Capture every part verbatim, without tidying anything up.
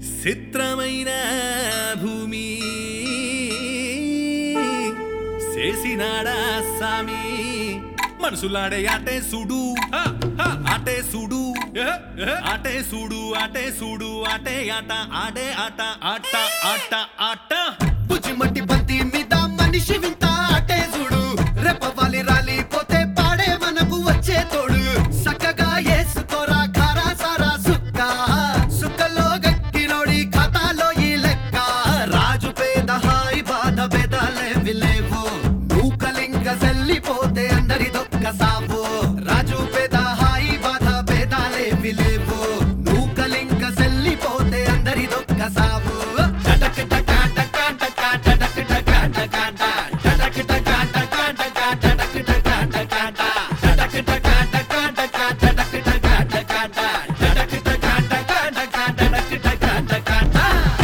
చిత్రమైన భూమి చేసినాడా సామి మనసులాడే ఆటే సుడు ఆటే సుడు ఆటే సుడు ఆటే సుడు ఆటే ఆట ఆడే ఆట ఆట ఆట ఆట బుజ్జిమట్టి బంతి మీద మనిషి వింత ఆటే చూడు రెప్పవాలి రాలిపోతే పాడే మనకు వచ్చే తోడు సక్కగా ఏసుకోరా ఖారా సారా సుక్క సుక్కలో గక్కినోడి ఖాతాలో ఈ లెక్క రాజు పేద హాయి బాధ బెదాలే విలేవు మూకలింగ సెల్లిపోతే అందరి దొక్క సావు రాజు పేద హాయి బాధ బెదాలే విలేవు మూకలింగ సెల్లిపోతే అందరి దొక్క సావు టటక్ టక టక టక టటక్ టక టక టటక్ టక టక టక టటక్ టక టక టటక్ టక టక టక టటక్ టక టక టటక్ టక టక టక టటక్ టక టక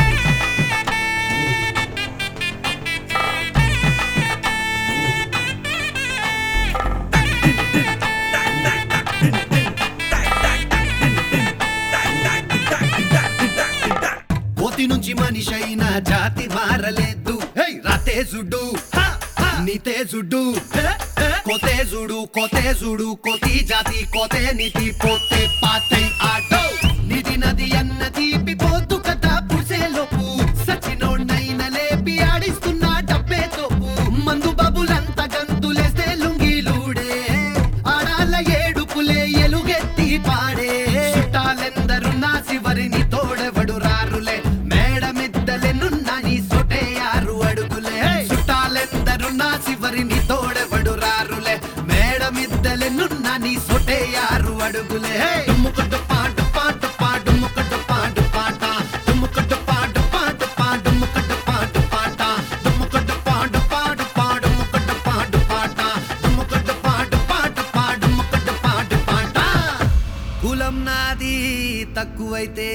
కోతి నుంచి మనిషి అయిన జాతి మారలేదు రాతేజుడు నీతేజుడు కోతేజుడు కోతేజుడు కోతి జాతి కోతే నీతి పోతే పాతై ఆటో నిధి నది అన్న తీపి పోతు కదా పుసేలోపు సచినోడ్నైన లేపి ఆడిస్తున్న డబ్బే తోపు మందు బాబులంతా గంతులేస్తే లుంగిలుడే ఆడాల ఏడుపులే ఎలుగెత్తి పాడే చుట్టాలెందరున్నా శివరిని తోడెవడు రారులే మేడమిద్దలెనున్నా నీ సొటే ఆరు అడుగులే చుట్టాలెందరున్నా శివరిని తోడెవడు రారులే మేడమిద్దలెనున్నా నీ సొటే ఆరు అడుగులే డుమ్ముకుడు పాటు పాటు పాడు ముక్కడు పాటు పాట డుమ్ముకుడు పాటు పాటు పాడు ముక్కడు పాటు పాట డుమ్ముకుడు పాడు పాడు పాడు ముక్కడు పాటు పాట డుమ్ముకుడు పాటు పాటు పాడు ముక్కడు పాటు పాట కులం నాది తక్కువైతే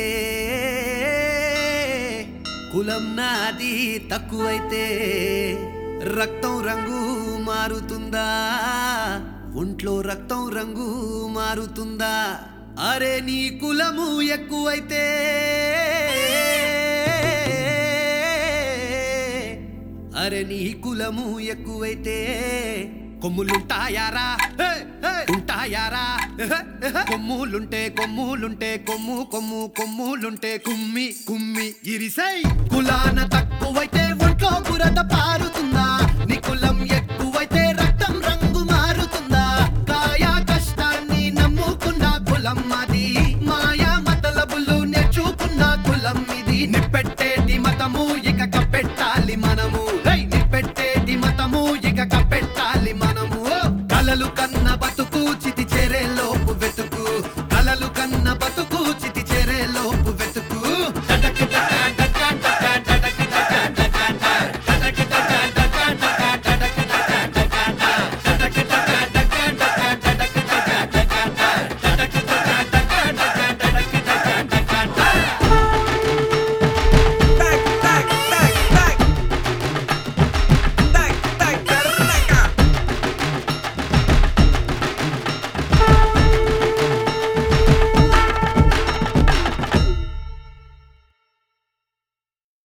కులం నాది తక్కువైతే రక్తం రంగు మారుతుందా ఒంట్లో రక్తం రంగు మారుతుందా అరే నీ కులము ఎక్కువైతే అరే నీ కులము ఎక్కువైతే కొమ్ములుంటాయారా ఉంటాయారా కొమ్ములుంటే కొమ్ములుంటే కొమ్ము కొమ్ము కొమ్ములుంటే కుమ్మి కుమ్మి ఇరిసై కులాన తక్కువైతే ఒంట్లో బురద పారుతుందా నీ కులం ఎక్కువైతే రక్తం రంగు మారుతుందా కాయా కష్టాన్ని నమ్ముకున్న కులం అది మాయా మతలబులు నేర్చుకున్న కులం ఇది నిప్పెట్ట